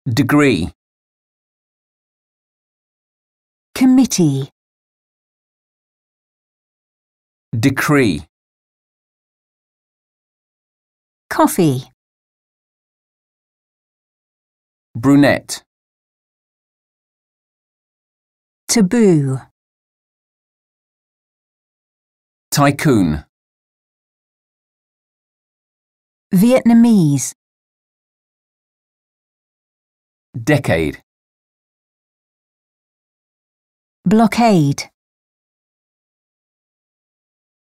Degree. Committee. Decree. Coffee. Brunette. Taboo. Tycoon. Vietnamese. Decade. Blockade.